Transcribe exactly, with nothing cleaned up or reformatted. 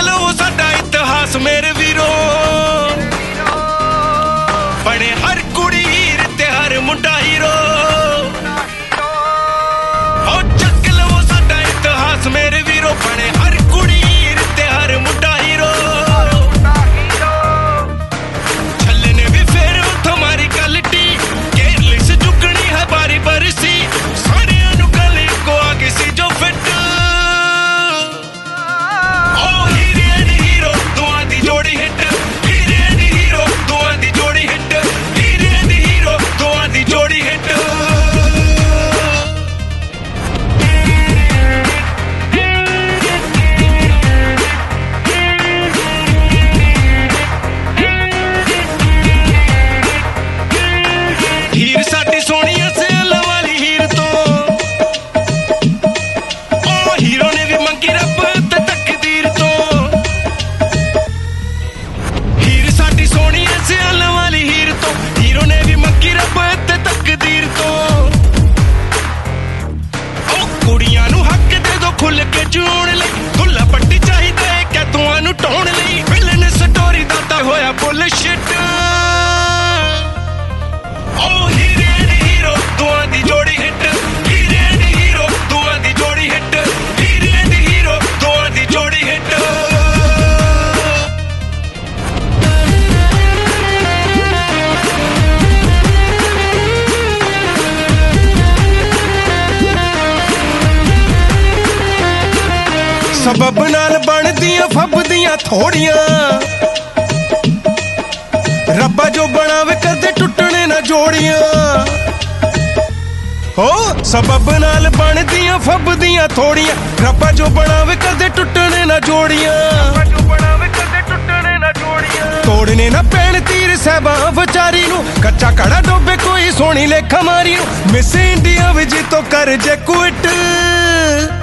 ਲਓ ਸਾਡਾ ਇਤਿਹਾਸ ਮੇਰੇ ਵੀਰੋ। ਬਣੇ ਹਰ ਕੁੜੀ ਹੀਰ ਤੇ ਹਰ ਮੁੰਡਾ ਹੀਰੋ। ਹੋ ਚੱਕ ਲਓ ਸਾਡਾ ਇਤਿਹਾਸ ਮੇਰੇ ਵੀਰੋ। ਬਣੇ ਹਰ ਕੁੜੀ ਹੀਰ ਤੇ ਹਰ ਮੁੰਡਾ ਹੀਰੋ। ਛੱਲੇ ਨੇ ਵੀ ਫੇਰ ਉੱਥੋਂ ਮਾਰੀ ਕਲਟੀ, ਕੇਰਲਿਸ ਚੁੱਕਣੀ ਹੈ ਬਾਰੀ ਬਰਸੀ। ਸਾਰਿਆਂ ਨੂੰ ਗੱਲ ਇੱਕੋ ਆ ਗਈ ਸੀ ਜੋ ਫਿੱਟ। ਹੀਰ ਸਾਡੀ ਸੋਹਣੀਆਂ ਸਿਆਲਾਂ ਵਾਲੀ ਹੀਰ ਤੋਂ, ਉਹ ਹੀਰੋ ਨੇ ਵੀ ਮੰਗੀ ਰੱਬ ਤੇ ਤਕਦੀਰ ਤੋਂ। ਹੀਰ ਸਾਡੀ ਸੋਹਣੀਆਂ ਸਿਆਲਾਂ ਵਾਲੀ ਹੀਰ ਤੋਂ, ਹੀਰੋ ਨੇ ਵੀ ਮੰਗੀ ਰੱਬ ਤੇ ਤਕਦੀਰ ਤੋਂ। ਉਹ ਕੁੜੀਆਂ ਨੂੰ ਹੱਕ ਦੇ ਦੋ ਖੁੱਲ ਕੇ ਜੂਣ ਲਈ, ਦੁੱਲਾ ਪੱਟੀ ਚਾਹੀਦਾ ਏ ਕੈਤੂਆਂ ਨੂੰ ਢਾਉਣ ਲਈ। ਵਿਲਨ ਸਟੋਰੀ ਦਾ ਤਾਂ ਹੋਇਆ ਬੁੱਲਸ਼ਿਟ। ਉਹ ਹੀਰੇ ਨੇ ਹੀਰੋ ਦੋਵਾਂ ਦੀ ਜੋੜੀ ਹਿੱਟ। ਹੀਰੇ ਨੇ ਹੀਰੋ ਦੋਵਾਂ ਦੀ ਜੋੜੀ ਹਿੱਟ। ਹੀਰੇ ਨੇ ਹੀਰੋ ਦੋਵਾਂ ਦੀ ਜੋੜੀ ਹਿੱਟ। ਸਬਬ ਨਾਲ ਬਣਦੀਆਂ ਫੱਬਦੀਆਂ ਥੋੜੀਆਂ, ਰੱਬਾ ਜੋ ਬਣਾਵੇ ਕਦੇ ਟੁੱਟਣੇ ਨਾ ਜੋੜੀਆਂ। ਹੋ ਸਬਬ ਨਾਲ ਬਣਦੀਆਂ ਫੱਬਦੀਆਂ ਥੋੜੀਆਂ, ਰੱਬਾ ਜੋ ਬਣਾਵੇ ਕਦੇ ਟੁੱਟਣੇ ਨਾ ਜੋੜੀਆਂ। ਤੋੜਨੇ ਨਾ ਪੈਣ ਤੀਰ ਸਾਹਿਬਾਂ ਵਿਚਾਰੀ ਨੂੰ, ਕੱਚਾ ਕੜਾ ਡੋਬੇ ਕੋਈ ਸੋਹਣੀ ਲੇਖਾ ਮਾਰੀ ਨੂੰ। ਮਿਸ ਇੰਡੀਆ ਵਿੱਚ ਤੋਂ ਕਰ ਜੇ ਕੁਇਟ।